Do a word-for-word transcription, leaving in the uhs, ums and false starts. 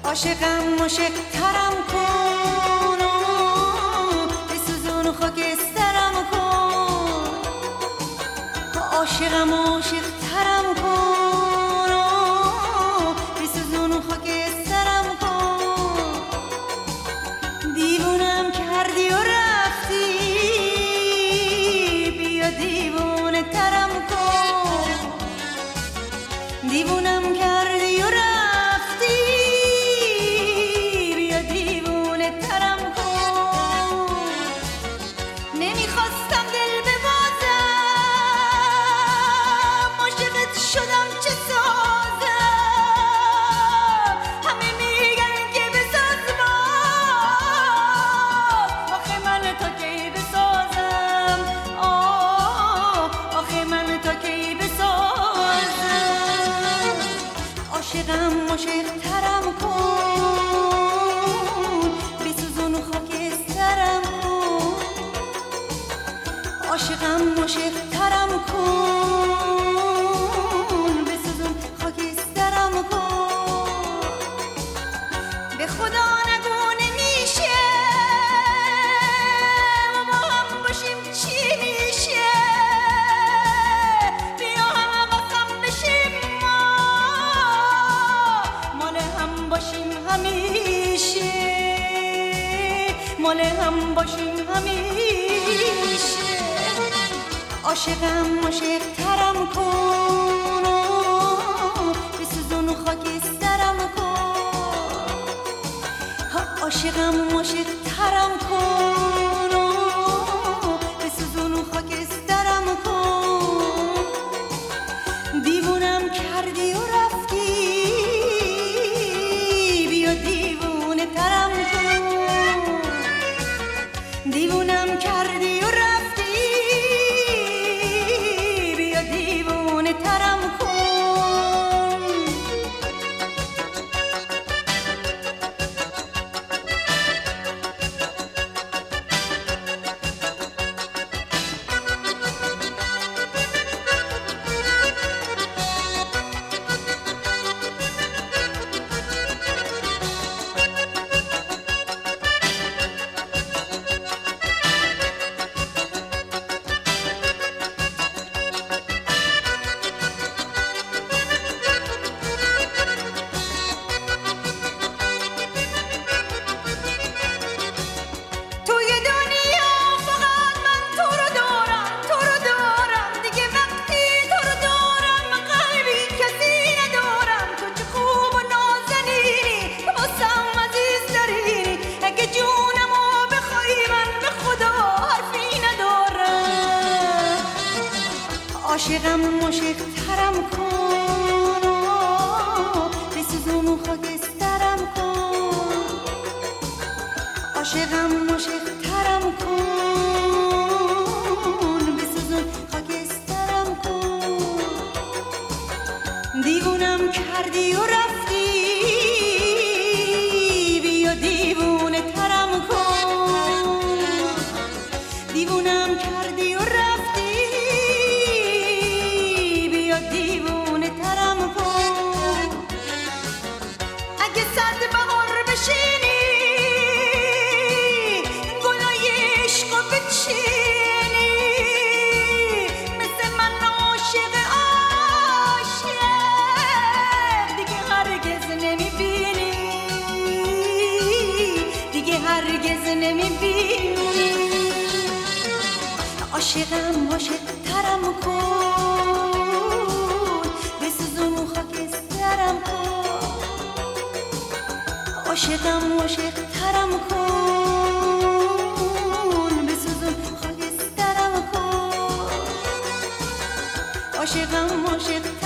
عاشقم عاشق ترم کن بسوزون خاکسترم کن عاشقم عاشق ترم کن بسوزون خاکسترم کن دیوونم کردی و رفتی بیا دیوونه ترم کن دیوونم کردی و رفتی عاشقم عاشق ترم کن بسوزون خاکسترم کن عاشقم عاشق ترم کن بسوزون خاکسترم کن به خدا نگو نمیشه ما با هم باشیم چی میشه بیا هم واسم بشیم باشیم همیشه مال هم باشیم همیشه عاشقم عاشق ترم کن بسوزون خاکسترم کن عاشقم عاشق ترم کن بسوزون خاکسترم کن دیوونم کردی و رفتی دیوونم کردی و رفتی بیا دیوونه ترم کن عاشقم عاشق ترم کن بسوزون خاکسترم کن عاشقم عاشق ترم کن بسوزون خاکسترم کن دیوونم کردی و رفتی بیا دیوونه ترم کن دیوونم کردی و رفتی دیوونه ترم کن اگه صد بهار بشینی گلای عشقو بچینی مثل من عاشق عاشق دیگه هرگز نمیبینی دیگه هرگز نمیبینی عاشقم عاشق ترم کن عاشقم عاشق ترم کن بسوزون خاکسترم کن عاشقم عاشق